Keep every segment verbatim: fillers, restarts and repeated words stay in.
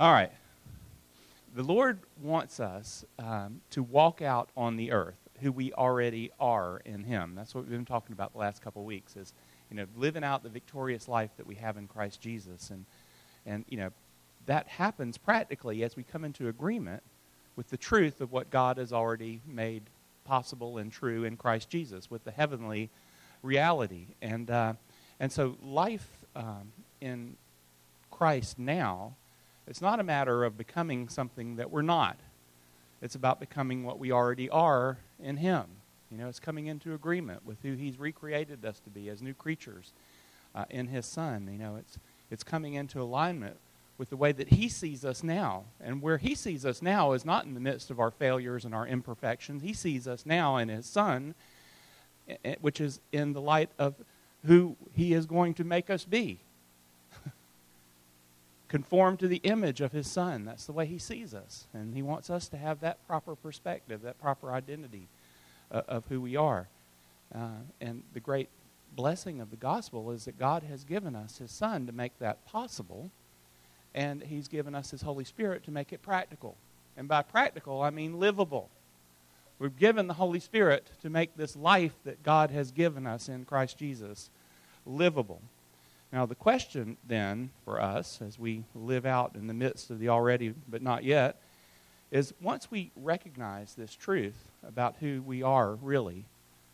All right. The Lord wants us um, to walk out on the earth who we already are in Him. That's what we've been talking about the last couple of weeks is, you know, living out the victorious life that we have in Christ Jesus. And, and you know, that happens practically as we come into agreement with the truth of what God has already made possible and true in Christ Jesus, with the heavenly reality. And, uh, and so life um, in Christ now, it's not a matter of becoming something that we're not. It's about becoming what we already are in Him. You know, it's coming into agreement with who He's recreated us to be as new creatures uh, in His Son. You know, it's it's coming into alignment with the way that He sees us now. And where He sees us now is not in the midst of our failures and our imperfections. He sees us now in His Son, which is in the light of who He is going to make us be. Conform to the image of His Son. That's the way He sees us. And He wants us to have that proper perspective, that proper identity uh, of who we are. Uh, and the great blessing of the gospel is that God has given us His Son to make that possible. And He's given us His Holy Spirit to make it practical. And by practical, I mean livable. We've given the Holy Spirit to make this life that God has given us in Christ Jesus livable. Now, the question then for us as we live out in the midst of the already but not yet is once we recognize this truth about who we are really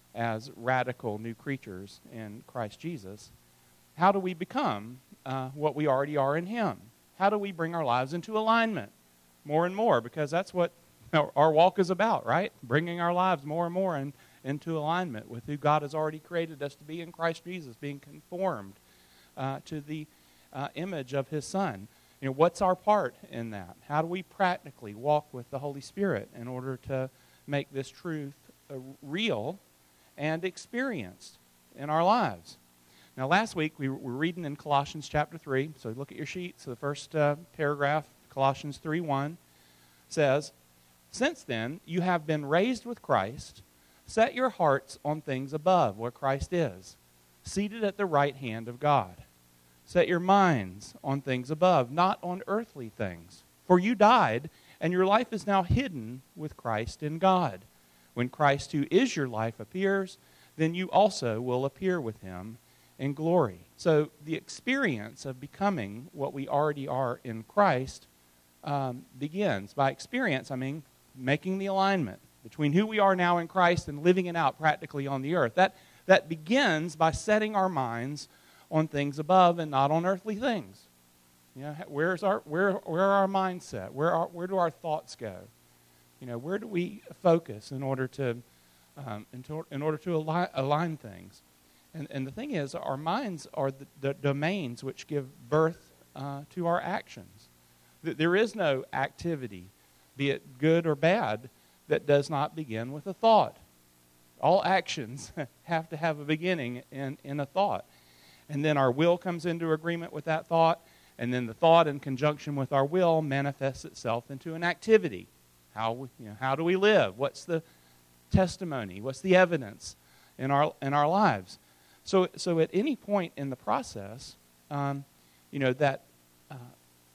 as radical new creatures in Christ Jesus, how do we become uh, what we already are in Him? How do we bring our lives into alignment more and more? Because that's what our, our walk is about, right? Bringing our lives more and more in, into alignment with who God has already created us to be in Christ Jesus, being conformed Uh, to the uh, image of His Son. You know, what's our part in that? How do we practically walk with the Holy Spirit in order to make this truth uh, real and experienced in our lives? Now, last week we were reading in Colossians chapter three. So look at your sheet. So the first uh, paragraph, Colossians three one, says, "Since then you have been raised with Christ. Set your hearts on things above, where Christ is, seated at the right hand of God. Set your minds on things above, not on earthly things. For you died, and your life is now hidden with Christ in God. When Christ, who is your life, appears, then you also will appear with Him in glory." So the experience of becoming what we already are in Christ um, begins. By experience, I mean making the alignment between who we are now in Christ and living it out practically on the earth. That That begins by setting our minds on things above and not on earthly things. You know, where's our where where are our mindset? Where are, where do our thoughts go? You know, where do we focus in order to um, in, to, in order to align, align things? And and the thing is, our minds are the, the domains which give birth uh, to our actions. There is no activity, be it good or bad, that does not begin with a thought. All actions have to have a beginning in, in a thought. And then our will comes into agreement with that thought, and then the thought in conjunction with our will manifests itself into an activity. How we, you know, how do we live? What's the testimony? What's the evidence in our in our lives? So so at any point in the process, um, you know, that uh,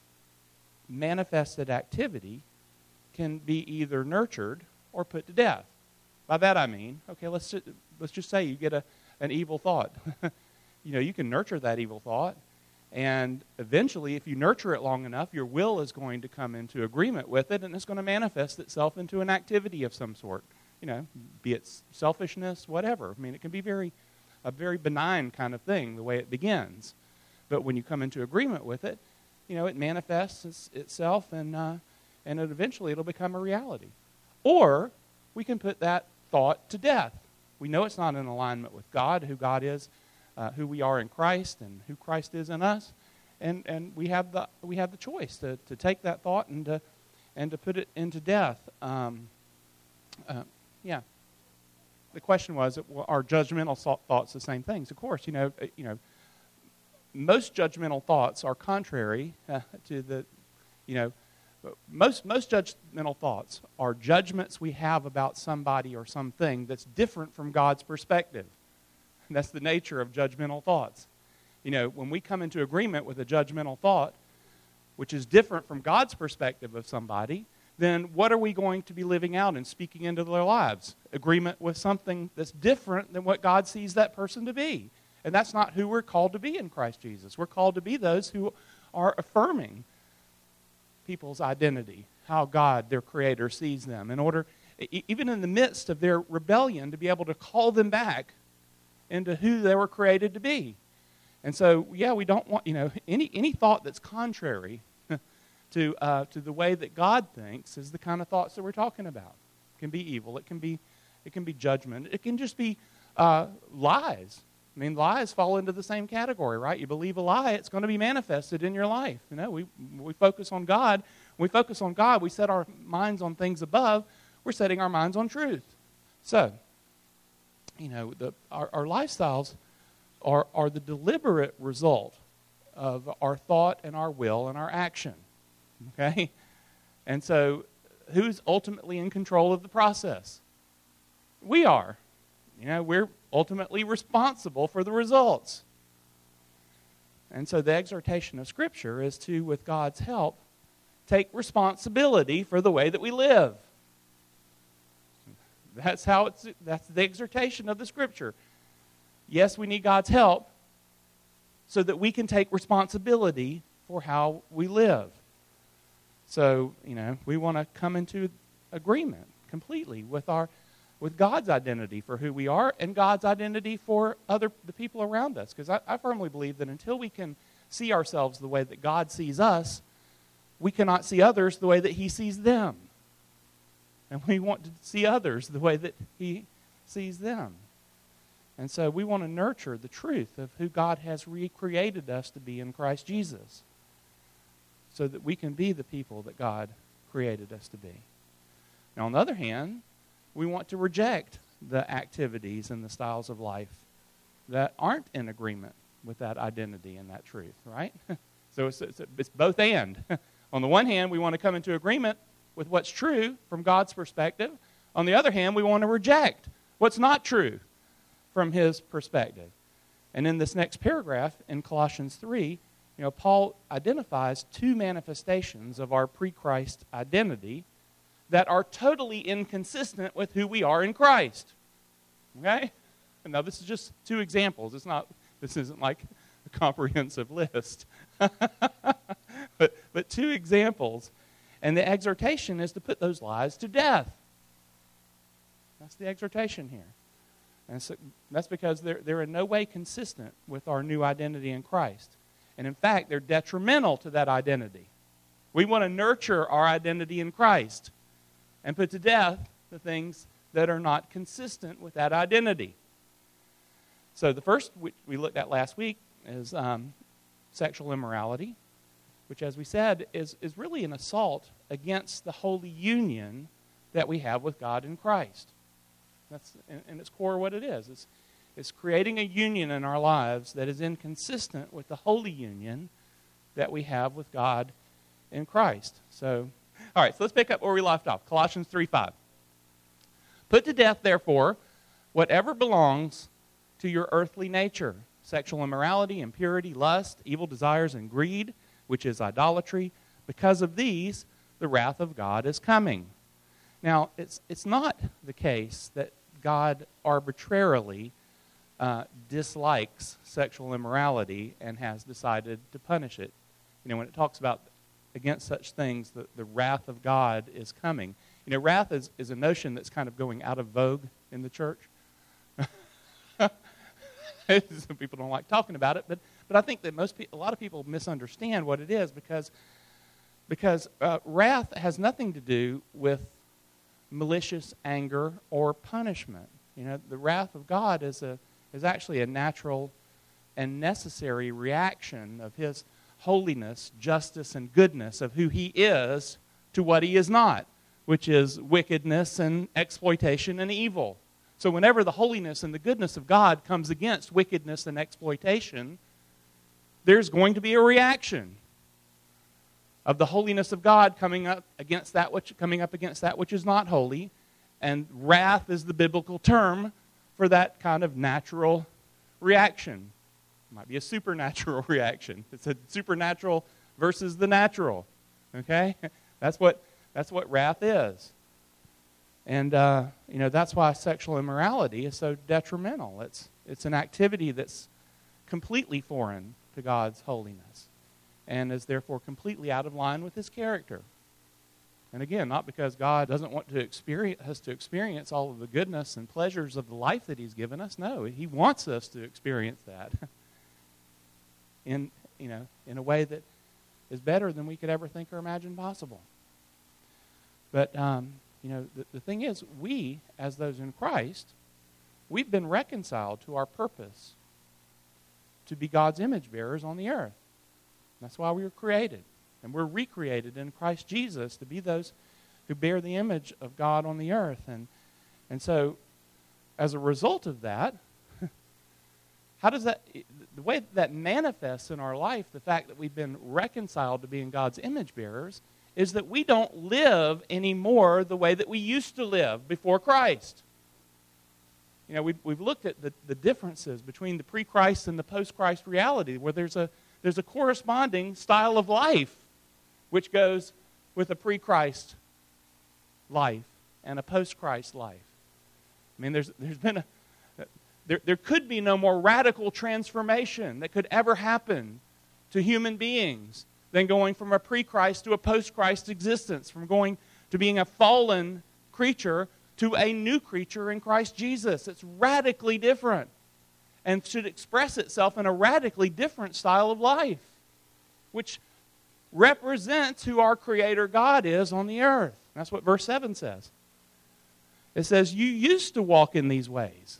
manifested activity can be either nurtured or put to death. By that I mean, okay, let's just, let's just say you get a an evil thought. You know, you can nurture that evil thought, and eventually, if you nurture it long enough, your will is going to come into agreement with it, and it's going to manifest itself into an activity of some sort. You know, be it selfishness, whatever. I mean, it can be very a very benign kind of thing, the way it begins. But when you come into agreement with it, you know, it manifests itself, and uh, and it eventually it'll become a reality. Or we can put that thought to death. We know it's not in alignment with God, who God is, uh, who we are in Christ, and who Christ is in us, and and we have the we have the choice to, to take that thought and to and to put it into death. Um, uh, yeah. The question was, well, are judgmental thoughts the same things? Of course, you know, you know, most judgmental thoughts are contrary uh, to the, you know. Most most judgmental thoughts are judgments we have about somebody or something that's different from God's perspective. And that's the nature of judgmental thoughts. You know, when we come into agreement with a judgmental thought, which is different from God's perspective of somebody, then what are we going to be living out and speaking into their lives? Agreement with something that's different than what God sees that person to be. And that's not who we're called to be in Christ Jesus. We're called to be those who are affirming people's identity, how God, their Creator, sees them, in order, even in the midst of their rebellion, to be able to call them back into who they were created to be. And so, yeah, we don't want, you know, any any thought that's contrary to uh, to the way that God thinks is the kind of thoughts that we're talking about. It can be evil. It can be it can be judgment. It can just be uh, lies. I mean, lies fall into the same category, right? You believe a lie, it's going to be manifested in your life. You know, we we focus on God. When we focus on God, we set our minds on things above. We're setting our minds on truth. So, you know, the, our, our lifestyles are, are the deliberate result of our thought and our will and our action. Okay? And so, who's ultimately in control of the process? We are. You know, we're ultimately responsible for the results. And so the exhortation of Scripture is to, with God's help, take responsibility for the way that we live. That's how it's, that's the exhortation of the Scripture. Yes, we need God's help so that we can take responsibility for how we live. So, you know, we want to come into agreement completely with our with God's identity for who we are and God's identity for other the people around us. Because I, I firmly believe that until we can see ourselves the way that God sees us, we cannot see others the way that He sees them. And we want to see others the way that He sees them. And so we want to nurture the truth of who God has recreated us to be in Christ Jesus, so that we can be the people that God created us to be. Now, on the other hand, we want to reject the activities and the styles of life that aren't in agreement with that identity and that truth, right? So it's, it's, it's both and. On the one hand, we want to come into agreement with what's true from God's perspective. On the other hand, we want to reject what's not true from His perspective. And in this next paragraph in Colossians three, you know, Paul identifies two manifestations of our pre-Christ identity that are totally inconsistent with who we are in Christ. Okay? And now this is just two examples. It's not. This isn't like a comprehensive list. but but two examples. And the exhortation is to put those lies to death. That's the exhortation here. And so that's because they're, they're in no way consistent with our new identity in Christ. And in fact, they're detrimental to that identity. We want to nurture our identity in Christ and put to death the things that are not consistent with that identity. So the first, which we looked at last week, is um, sexual immorality, which, as we said, is, is really an assault against the holy union that we have with God in Christ. That's in, in its core what it is. It's, it's creating a union in our lives that is inconsistent with the holy union that we have with God in Christ. So, all right, so let's pick up where we left off. Colossians three five. Put to death, therefore, whatever belongs to your earthly nature: sexual immorality, impurity, lust, evil desires, and greed, which is idolatry. Because of these, the wrath of God is coming. Now, it's it's not the case that God arbitrarily uh, dislikes sexual immorality and has decided to punish it. You know, when it talks about against such things, the, the wrath of God is coming. You know, wrath is, is a notion that's kind of going out of vogue in the church. Some people don't like talking about it, but but I think that most pe- a lot of people misunderstand what it is because because uh, wrath has nothing to do with malicious anger or punishment. You know, the wrath of God is a is actually a natural and necessary reaction of His holiness, justice, and goodness, of who He is to what He is not, which is wickedness and exploitation and evil. So whenever the holiness and the goodness of God comes against wickedness and exploitation, there's going to be a reaction of the holiness of God coming up against that which coming up against that which is not holy, and wrath is the biblical term for that kind of natural reaction. It might be a supernatural reaction. It's a supernatural versus the natural. Okay? That's what that's what wrath is. And, uh, you know, that's why sexual immorality is so detrimental. It's, it's an activity that's completely foreign to God's holiness and is therefore completely out of line with His character. And again, not because God doesn't want to experience us to experience all of the goodness and pleasures of the life that He's given us. No, He wants us to experience that in, you know, in a way that is better than we could ever think or imagine possible. But, um, you know, the, the thing is, we, as those in Christ, we've been reconciled to our purpose to be God's image bearers on the earth. That's why we were created. And we're recreated in Christ Jesus to be those who bear the image of God on the earth. And, and so, as a result of that, how does that, the way that manifests in our life, the fact that we've been reconciled to being God's image bearers, is that we don't live anymore the way that we used to live before Christ. You know, we've, we've looked at the, the differences between the pre-Christ and the post-Christ reality, where there's a, there's a corresponding style of life which goes with a pre-Christ life and a post-Christ life. I mean, there's there's been a there there could be no more radical transformation that could ever happen to human beings than going from a pre-Christ to a post-Christ existence, from going to being a fallen creature to a new creature in Christ Jesus. It's radically different and should express itself in a radically different style of life, which represents who our Creator God is on the earth. That's what verse seven says. It says, you used to walk in these ways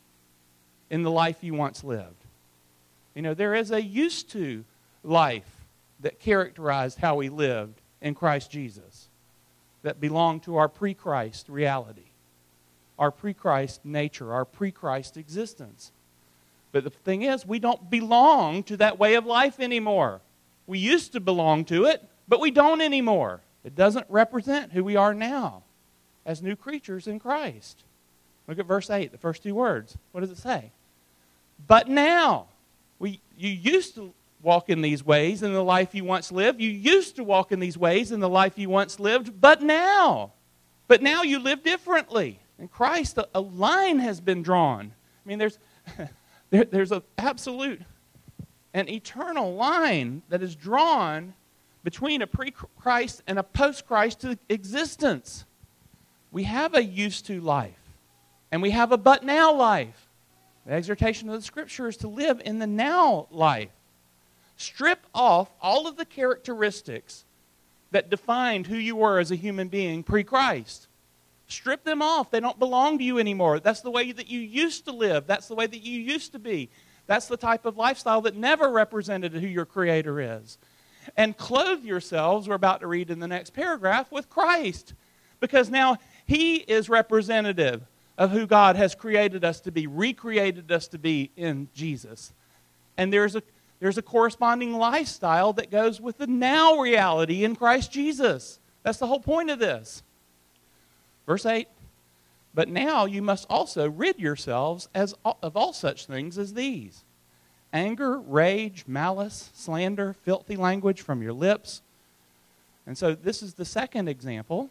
in the life you once lived. You know, there is a used to life that characterized how we lived in Christ Jesus, that belonged to our pre-Christ reality, our pre-Christ nature, our pre-Christ existence. But the thing is, we don't belong to that way of life anymore. We used to belong to it, but we don't anymore. It doesn't represent who we are now as new creatures in Christ. Look at verse eight, the first two words. What does it say? But now, we, you used to walk in these ways in the life you once lived. You used to walk in these ways in the life you once lived, but now. But now you live differently. In Christ, a, a line has been drawn. I mean, there's, there, there's an absolute, an eternal line that is drawn between a pre-Christ and a post-Christ existence. We have a used to life, and we have a but now life. The exhortation of the Scripture is to live in the now life. Strip off all of the characteristics that defined who you were as a human being pre-Christ. Strip them off. They don't belong to you anymore. That's the way that you used to live. That's the way that you used to be. That's the type of lifestyle that never represented who your Creator is. And clothe yourselves, we're about to read in the next paragraph, with Christ. Because now He is representative of who God has created us to be, recreated us to be in Jesus. And there's a There's a corresponding lifestyle that goes with the now reality in Christ Jesus. That's the whole point of this. Verse eight, but now you must also rid yourselves as of all such things as these: anger, rage, malice, slander, filthy language from your lips. And so this is the second example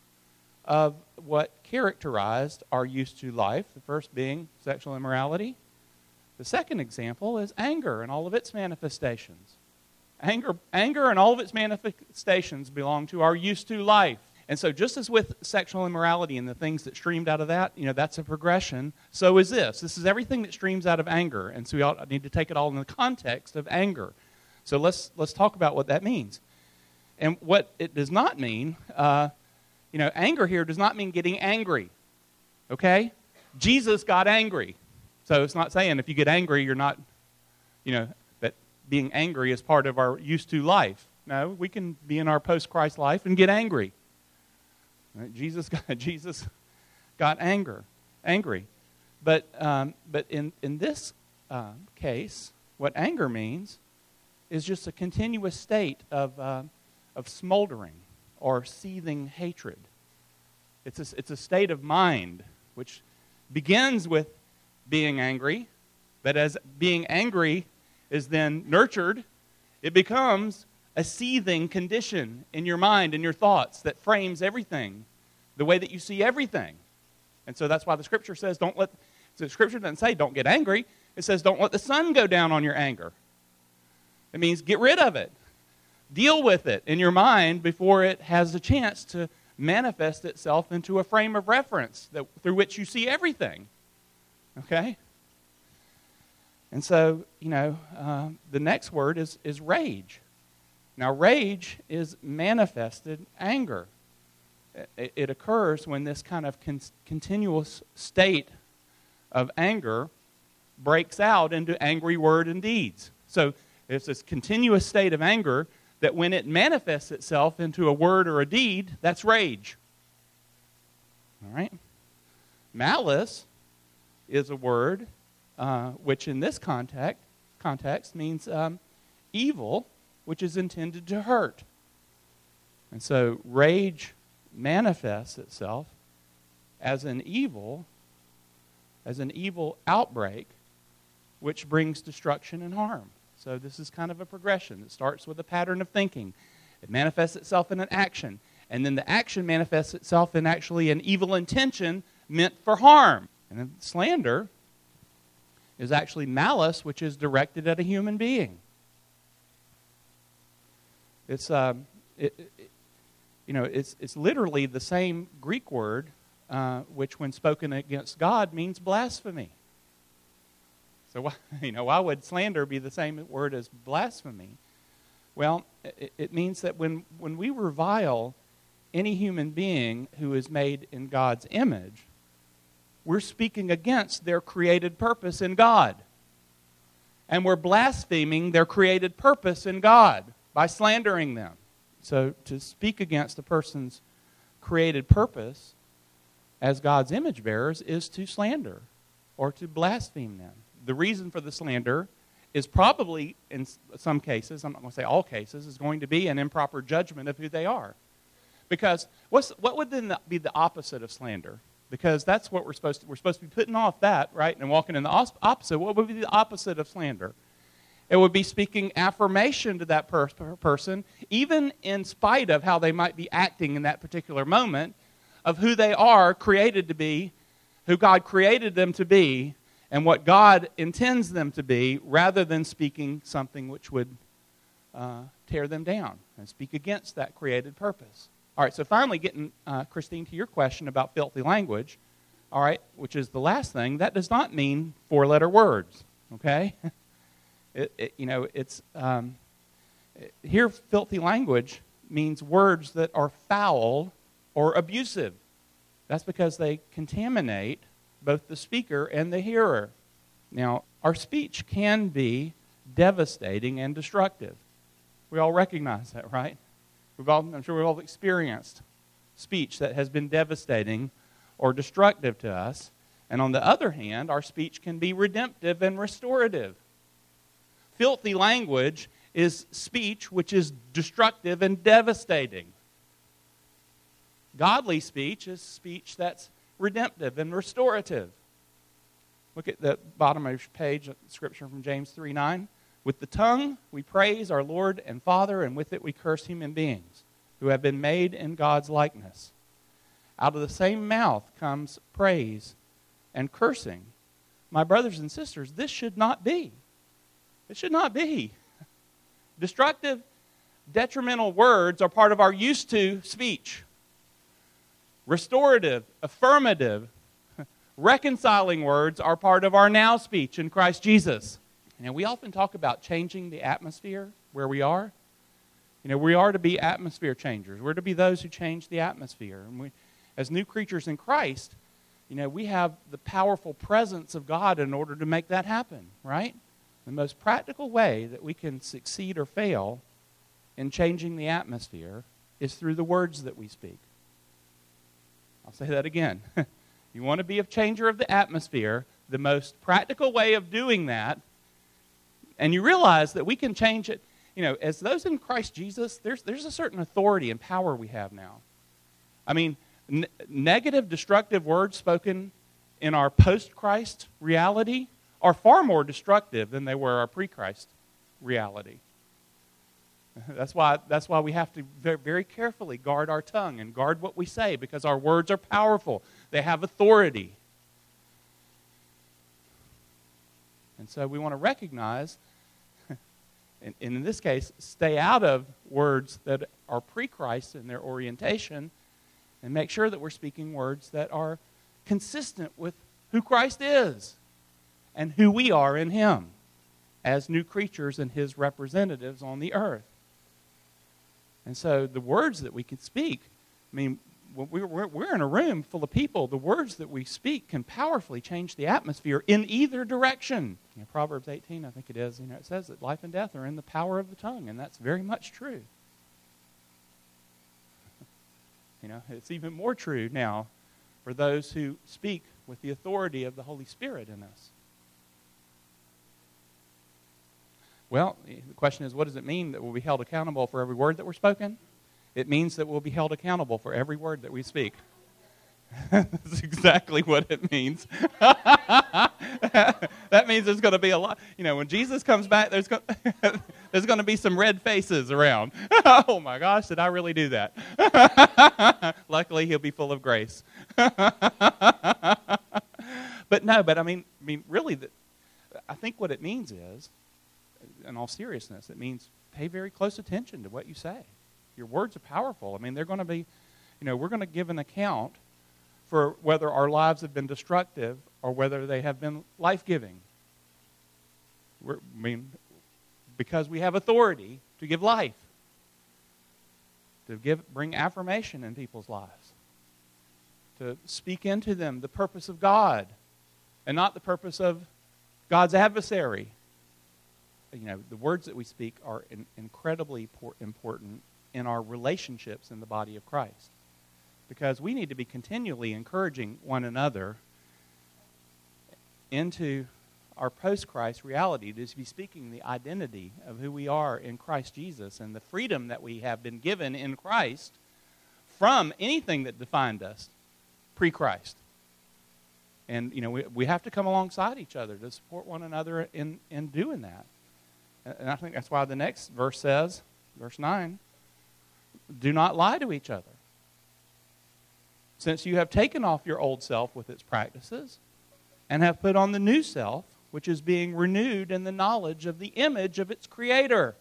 of what characterized our used to life, the first being sexual immorality. The second example is anger and all of its manifestations. Anger, anger and all of its manifestations belong to our used to life. And so just as with sexual immorality and the things that streamed out of that, you know, that's a progression, so is this. This is everything that streams out of anger. And so we ought, need to take it all in the context of anger. So let's let's talk about what that means. And what it does not mean, uh, you know, anger here does not mean getting angry. Okay? Jesus got angry. So it's not saying if you get angry, you're not, you know, that being angry is part of our used to life. No, we can be in our post-Christ life and get angry. Right? Jesus got, Jesus got anger, angry. But um, but in, in this uh, case, what anger means is just a continuous state of uh, of smoldering or seething hatred. It's a, it's a state of mind which begins with being angry, but as being angry is then nurtured, it becomes a seething condition in your mind and your thoughts that frames everything, the way that you see everything. And so that's why the Scripture says, don't let, the Scripture doesn't say don't get angry. It says don't let the sun go down on your anger. It means get rid of it. Deal with it in your mind before it has a chance to manifest itself into a frame of reference that, through which you see everything. Okay? And so, you know, uh, the next word is, is rage. Now, rage is manifested anger. It, it occurs when this kind of con- continuous state of anger breaks out into angry word and deeds. So it's this continuous state of anger that when it manifests itself into a word or a deed, that's rage. All right? Malice is a word uh, which in this context, context means um, evil, which is intended to hurt. And so rage manifests itself as an evil, as an evil outbreak, which brings destruction and harm. So this is kind of a progression. It starts with a pattern of thinking. It manifests itself in an action. And then the action manifests itself in actually an evil intention meant for harm. And then slander is actually malice, which is directed at a human being. It's, um, it, it, you know, it's it's literally the same Greek word, uh, which when spoken against God means blasphemy. So, why, you know, why would slander be the same word as blasphemy? Well, it, it means that when, when we revile any human being who is made in God's image, we're speaking against their created purpose in God. And we're blaspheming their created purpose in God by slandering them. So to speak against a person's created purpose as God's image bearers is to slander or to blaspheme them. The reason for the slander is probably, in some cases, I'm not going to say all cases, is going to be an improper judgment of who they are. Because what's, what would then be the opposite of slander? Because that's what we're supposed to, we're supposed to be putting off that, right, and walking in the opposite. What would be the opposite of slander? It would be speaking affirmation to that per- person, even in spite of how they might be acting in that particular moment, of who they are created to be, who God created them to be, and what God intends them to be, rather than speaking something which would uh, tear them down and speak against that created purpose. All right, so finally getting, uh, Christine, to your question about filthy language, all right, which is the last thing, that does not mean four-letter words, okay? It, it, you know, it's, um, it, here filthy language means words that are foul or abusive. That's because they contaminate both the speaker and the hearer. Now, our speech can be devastating and destructive. We all recognize that, right? We've all, I'm sure we've all experienced speech that has been devastating or destructive to us. And on the other hand, our speech can be redemptive and restorative. Filthy language is speech which is destructive and devastating. Godly speech is speech that's redemptive and restorative. Look at the bottom of your page, scripture from James three nine. With the tongue we praise our Lord and Father, and with it we curse human beings who have been made in God's likeness. Out of the same mouth comes praise and cursing. My brothers and sisters, this should not be. It should not be. Destructive, detrimental words are part of our used to speech. Restorative, affirmative, reconciling words are part of our now speech in Christ Jesus. You know, we often talk about changing the atmosphere where we are. You know, we are to be atmosphere changers. We're to be those who change the atmosphere. And we, as new creatures in Christ, you know, we have the powerful presence of God in order to make that happen, right? The most practical way that we can succeed or fail in changing the atmosphere is through the words that we speak. I'll say that again. You want to be a changer of the atmosphere, the most practical way of doing that, and you realize that we can change it, you know, as those in Christ Jesus, there's there's a certain authority and power we have now. I mean, n- negative, destructive words spoken in our post-Christ reality are far more destructive than they were our pre-Christ reality. That's why, that's why we have to very, very carefully guard our tongue and guard what we say, because our words are powerful. They have authority. And so we want to recognize, and in this case, stay out of words that are pre-Christ in their orientation, and make sure that we're speaking words that are consistent with who Christ is and who we are in Him as new creatures and His representatives on the earth. And so the words that we can speak, I mean, we're, we're, we're in a room full of people. The words that we speak can powerfully change the atmosphere in either direction. You know, Proverbs eighteen, I think it is, you know, it says that life and death are in the power of the tongue, and that's very much true. You know, it's even more true now for those who speak with the authority of the Holy Spirit in us. Well, the question is, what does it mean that we'll be held accountable for every word that we're spoken? It means that we'll be held accountable for every word that we speak. That's exactly what it means. That means there's going to be a lot. You know, when Jesus comes back, there's going, there's going to be some red faces around. Oh my gosh, did I really do that? Luckily, He'll be full of grace. But no, but I mean, I mean, really, the, I think what it means is, in all seriousness, it means pay very close attention to what you say. Your words are powerful. I mean, they're going to be, you know, we're going to give an account for whether our lives have been destructive or whether they have been life-giving. We're, I mean, because we have authority to give life, to give, bring affirmation in people's lives, to speak into them the purpose of God and not the purpose of God's adversary. You know, the words that we speak are in, incredibly por- important in our relationships in the body of Christ, because we need to be continually encouraging one another into our post-Christ reality, to be speaking the identity of who we are in Christ Jesus and the freedom that we have been given in Christ from anything that defined us pre-Christ. And, you know, we, we have to come alongside each other to support one another in, in doing that. And I think that's why the next verse says, verse nine, do not lie to each other, since you have taken off your old self with its practices and have put on the new self, which is being renewed in the knowledge of the image of its Creator.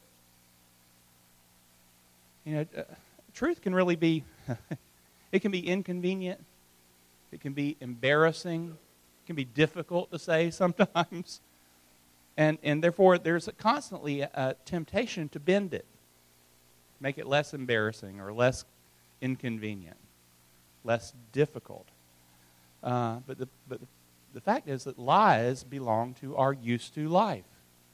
You know, uh, truth can really be, it can be inconvenient, it can be embarrassing, it can be difficult to say sometimes. And and therefore, there's a constantly a, a temptation to bend it, make it less embarrassing or less inconvenient, less difficult. Uh, but the but the, the fact is that lies belong to our used to life.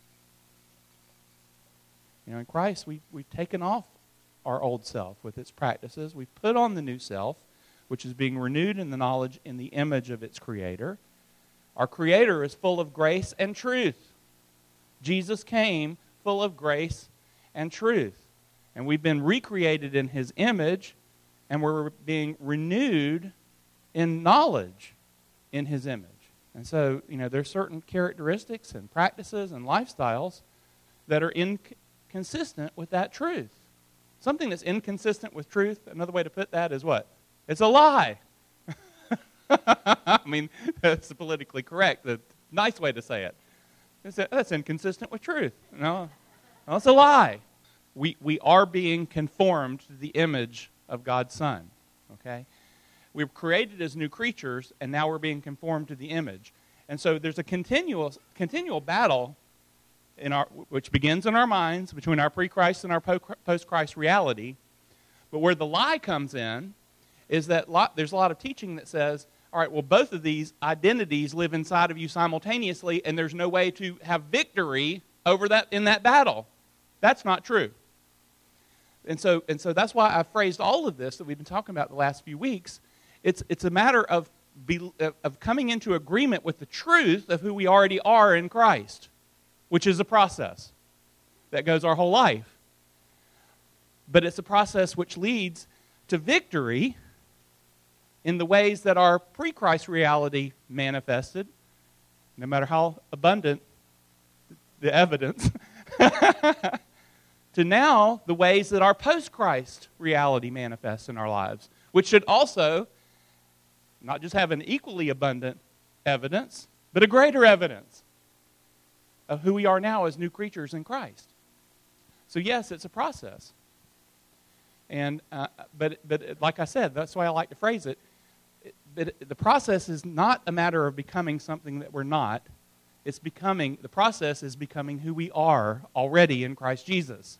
You know, in Christ, we we've taken off our old self with its practices. We've put on the new self, which is being renewed in the knowledge, in the image of its Creator. Our Creator is full of grace and truth. Jesus came full of grace and truth. And we've been recreated in His image, and we're being renewed in knowledge in His image. And so, you know, there's certain characteristics and practices and lifestyles that are inconsistent with that truth. Something that's inconsistent with truth, another way to put that is what? It's a lie. I mean, that's politically correct, the nice way to say it. That's inconsistent with truth. No, no, it's a lie. We we are being conformed to the image of God's Son. Okay, we were created as new creatures, and now we're being conformed to the image. And so there's a continual continual battle in our which begins in our minds between our pre-Christ and our post-Christ reality. But where the lie comes in is that lot, there's a lot of teaching that says, all right, well, both of these identities live inside of you simultaneously, and there's no way to have victory over that in that battle. That's not true. And so, and so that's why I phrased all of this that we've been talking about the last few weeks. It's it's a matter of be, of coming into agreement with the truth of who we already are in Christ, which is a process that goes our whole life. But it's a process which leads to victory in the ways that our pre-Christ reality manifested, no matter how abundant the evidence, to now the ways that our post-Christ reality manifests in our lives, which should also not just have an equally abundant evidence, but a greater evidence of who we are now as new creatures in Christ. So yes, it's a process. And uh, but but like I said, that's why I like to phrase it. But the process is not a matter of becoming something that we're not. It's becoming, the process is becoming who we are already in Christ Jesus.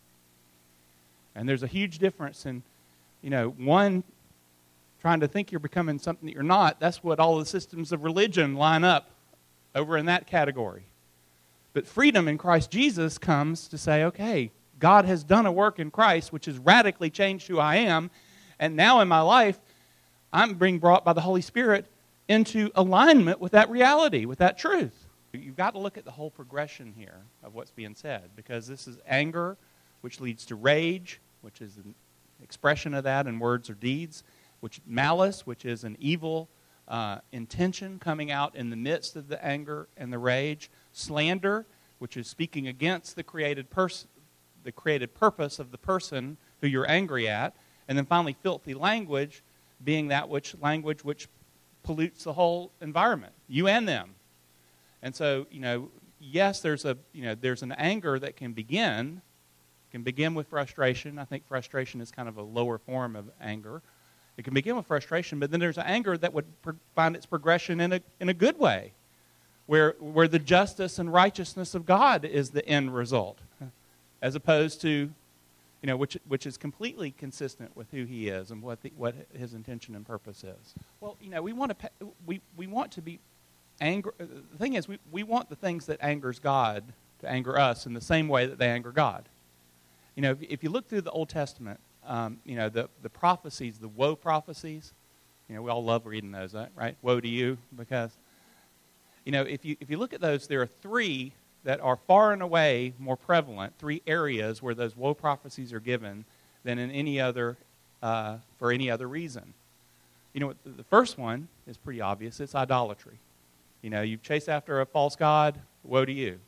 And there's a huge difference in, you know, one, trying to think you're becoming something that you're not. That's what all the systems of religion line up over in that category. But freedom in Christ Jesus comes to say, okay, God has done a work in Christ which has radically changed who I am, and now in my life, I'm being brought by the Holy Spirit into alignment with that reality, with that truth. You've got to look at the whole progression here of what's being said, because this is anger, which leads to rage, which is an expression of that in words or deeds, which malice, which is an evil uh, intention coming out in the midst of the anger and the rage, slander, which is speaking against the created person, the created purpose of the person who you're angry at, and then finally filthy language, being that which language which pollutes the whole environment, you and them. And so, you know, yes, there's a you know there's an anger that can begin, can begin with frustration. I think frustration is kind of a lower form of anger. It can begin with frustration, but then there's an anger that would pro- find its progression in a in a good way, where where the justice and righteousness of God is the end result, as opposed to, you know, which which is completely consistent with who He is and what the, what His intention and purpose is. Well, you know, we want to we we want to be angry. The thing is, we we want the things that angers God to anger us in the same way that they anger God. You know, if, if you look through the Old Testament, um, you know, the the prophecies, the woe prophecies. You know, we all love reading those, right? Woe to you, because, you know, if you if you look at those, there are three that are far and away more prevalent, three areas where those woe prophecies are given than in any other, uh, for any other reason. You know, the first one is pretty obvious. It's idolatry. You know, you chase after a false god, woe to you.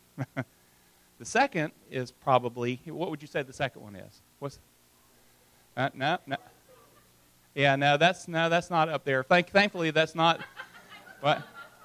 The second is probably, what would you say the second one is? What's, uh, no, no. Yeah, no, that's no, that's not up there. Thank, thankfully, that's not, what?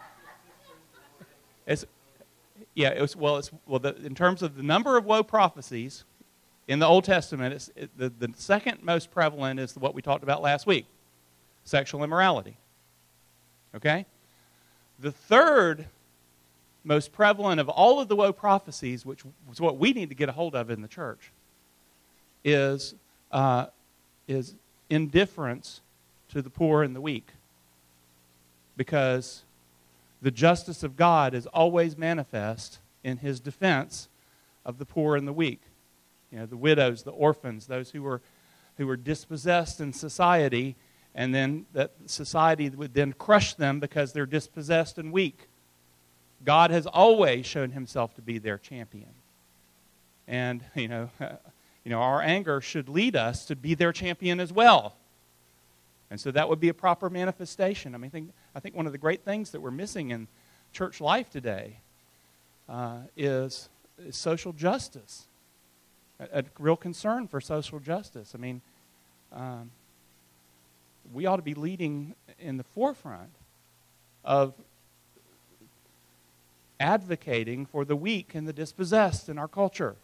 It's, Yeah, it was, well, it's, well the, in terms of the number of woe prophecies in the Old Testament, it's, it, the, the second most prevalent is what we talked about last week, sexual immorality. Okay? The third most prevalent of all of the woe prophecies, which was what we need to get a hold of in the church, is, uh, is indifference to the poor and the weak. Because the justice of God is always manifest in His defense of the poor and the weak. You know, the widows, the orphans, those who were who were dispossessed in society, and then that society would then crush them because they're dispossessed and weak. God has always shown Himself to be their champion. And, you know, you know, our anger should lead us to be their champion as well. And so that would be a proper manifestation. I mean, I think, I think one of the great things that we're missing in church life today uh, is, is social justice, a, a real concern for social justice. I mean, um, we ought to be leading in the forefront of advocating for the weak and the dispossessed in our culture.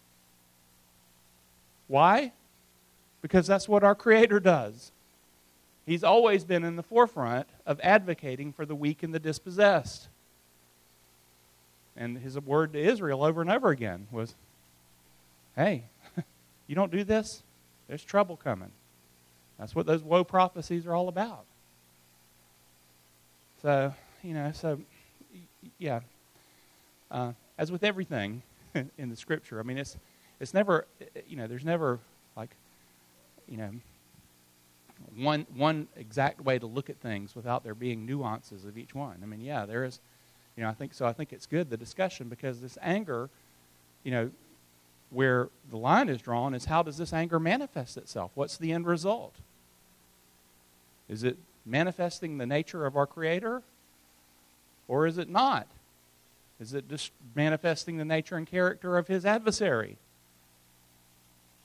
Why? Because that's what our Creator does. He's always been in the forefront of advocating for the weak and the dispossessed. And His word to Israel over and over again was, hey, you don't do this, there's trouble coming. That's what those woe prophecies are all about. So, you know, so, yeah. Uh, as with everything in the Scripture, I mean, it's it's never, you know, there's never, like, you know, one one exact way to look at things without there being nuances of each one. I mean, yeah, there is, you know, I think so. I think it's good, the discussion, because this anger, you know, where the line is drawn is, how does this anger manifest itself? What's the end result? Is it manifesting the nature of our Creator, or is it not? Is it just manifesting the nature and character of His adversary?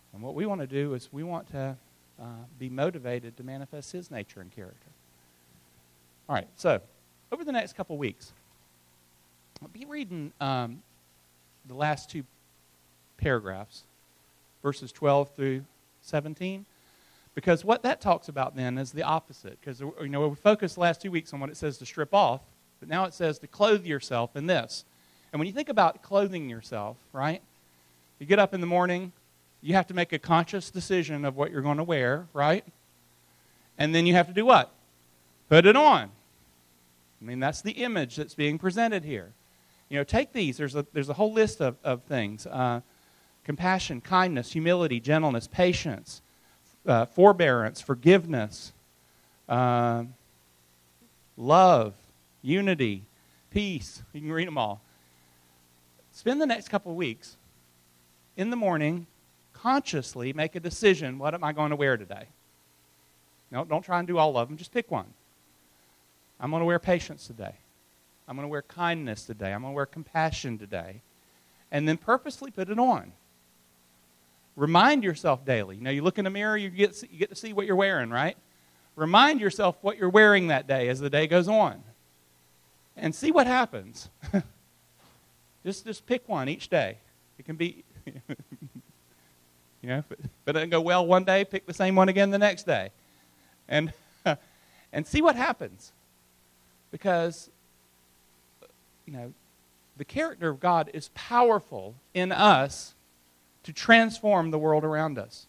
And what we want to do is we want to uh, be motivated to manifest His nature and character. All right, so over the next couple weeks, I'll be reading um, the last two paragraphs, verses twelve through seventeen, because what that talks about then is the opposite. Because you know we focused the last two weeks on what it says to strip off, but now it says to clothe yourself in this. And when you think about clothing yourself, right? You get up in the morning, you have to make a conscious decision of what you're going to wear, right? And then you have to do what? Put it on. I mean, that's the image that's being presented here. You know, take these. There's a, there's a whole list of, of things. Uh, compassion, kindness, humility, gentleness, patience, uh, forbearance, forgiveness, uh, love, unity, peace. You can read them all. Spend the next couple of weeks in the morning, consciously make a decision, what am I going to wear today? No, don't try and do all of them. Just pick one. I'm going to wear patience today. I'm going to wear kindness today. I'm going to wear compassion today. And then purposely put it on. Remind yourself daily. You know, you look in the mirror, you get, you get to see what you're wearing, right? Remind yourself what you're wearing that day as the day goes on. And see what happens. just, just pick one each day. It can be, you know, if it, if it doesn't go well one day, pick the same one again the next day. And, and see what happens. Because, you know, the character of God is powerful in us to transform the world around us.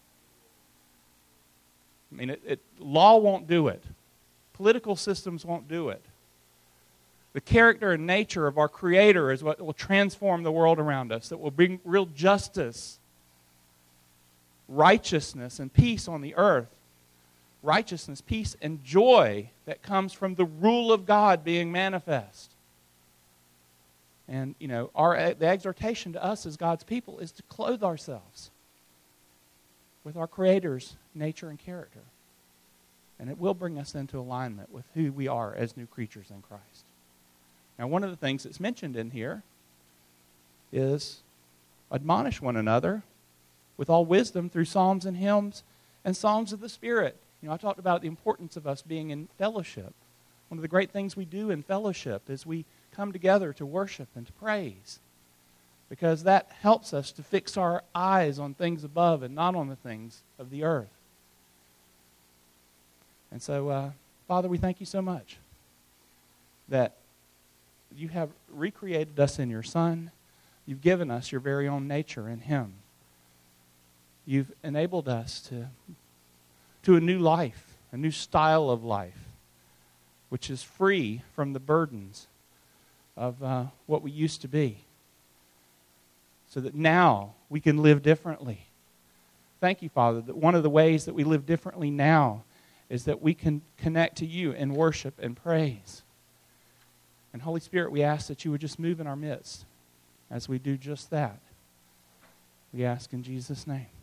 I mean, it, it, law won't do it. Political systems won't do it. The character and nature of our Creator is what will transform the world around us, that will bring real justice, righteousness, and peace on the earth. Righteousness, peace, and joy that comes from the rule of God being manifest. And, you know, our the exhortation to us as God's people is to clothe ourselves with our Creator's nature and character. And it will bring us into alignment with who we are as new creatures in Christ. Now, one of the things that's mentioned in here is admonish one another with all wisdom through psalms and hymns and songs of the Spirit. You know, I talked about the importance of us being in fellowship. One of the great things we do in fellowship is we come together to worship and to praise, because that helps us to fix our eyes on things above and not on the things of the earth. And so, uh, Father, we thank you so much that you have recreated us in your Son. You've given us your very own nature in Him. You've enabled us to, to a new life, a new style of life, which is free from the burdens of uh, what we used to be, so that now we can live differently. Thank you, Father, that one of the ways that we live differently now is that we can connect to you in worship and praise. And Holy Spirit, we ask that you would just move in our midst as we do just that. We ask in Jesus' name.